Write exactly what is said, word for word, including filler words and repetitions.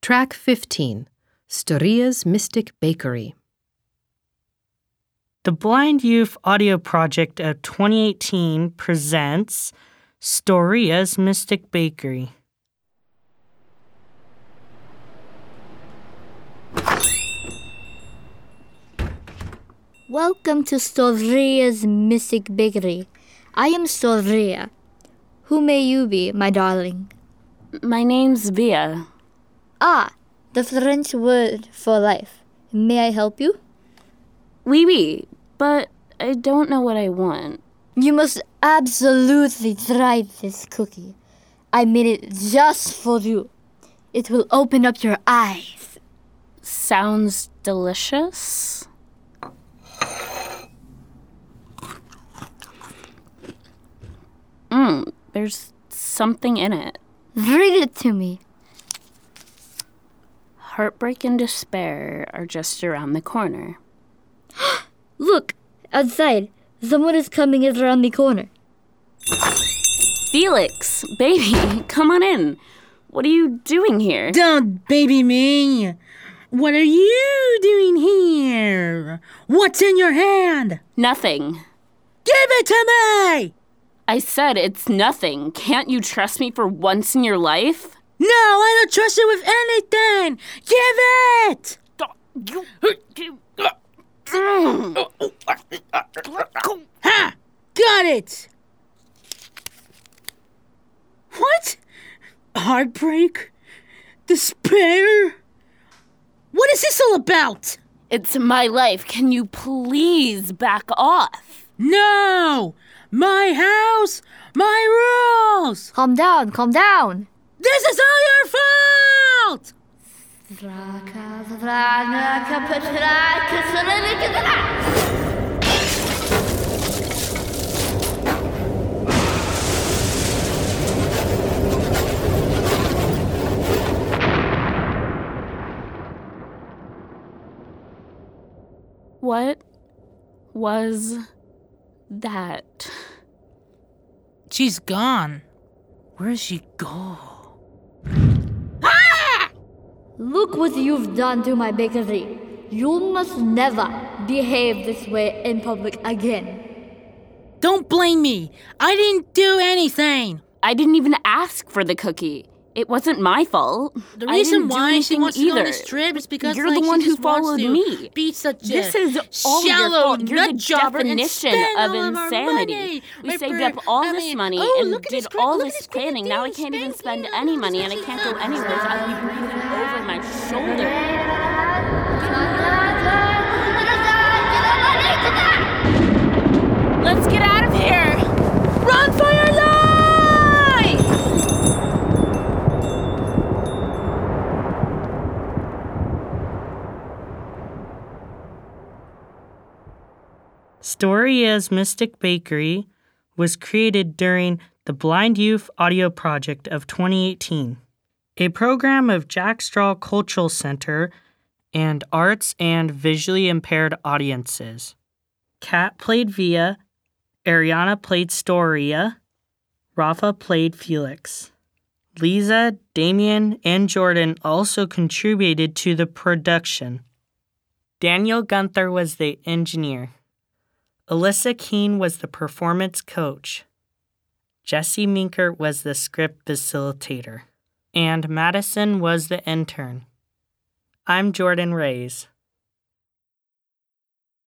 Track fifteen, Storia's Mystic Bakery. The Blind Youth Audio Project of twenty eighteen presents Storia's Mystic Bakery. Welcome to Storia's Mystic Bakery. I am Storia. Who may you be, my darling? My name's Via. Ah, the French word for life. May I help you? Oui, oui, but I don't know what I want. You must absolutely try this cookie. I made it just for you. It will open up your eyes. Sounds delicious. Mmm, there's something in it. Read it to me. Heartbreak and despair are just around the corner. Look, outside. Someone is coming around the corner. Felix, baby, come on in. What are you doing here? Don't baby me! What are you doing here? What's in your hand? Nothing. Give it to me! I said it's nothing. Can't you trust me for once in your life? No, I don't trust you with anything! Give it! Ha! Got it! What? Heartbreak? Despair? What is this all about? It's my life. Can you please back off? No! My house! My rules! Calm down, calm down. This is all your fault! What was that? She's gone. Where did she go? Look what you've done to my bakery. You must never behave this way in public again. Don't blame me. I didn't do anything. I didn't even ask for the cookie. It wasn't my fault. The I reason didn't do why she wants either. to go on this trip is because You're like, the one she who just wants followed to me. be such This a is all your shallow fault. You're the nut jobber and definition spend of all of our insanity. money. We My saved bird- up all I this mean, money oh, and look at did this great- all look at this this great planning. Now I thing. can't even Spend spend here. any Look at money, this and I can't great go thing. anywhere. I'll be breathing over my shoulder. Let's get out of here! Run for your life! Storia's Mystic Bakery was created during the Blind Youth Audio Project of twenty eighteen, a program of Jack Straw Cultural Center and arts and visually impaired audiences. Kat played Via, Ariana played Storia, Rafa played Felix. Lisa, Damien, and Jordan also contributed to the production. Daniel Gunther was the engineer. Alyssa Keene was the performance coach. Jesse Minker was the script facilitator. And Madison was the intern. I'm Jordan Reyes.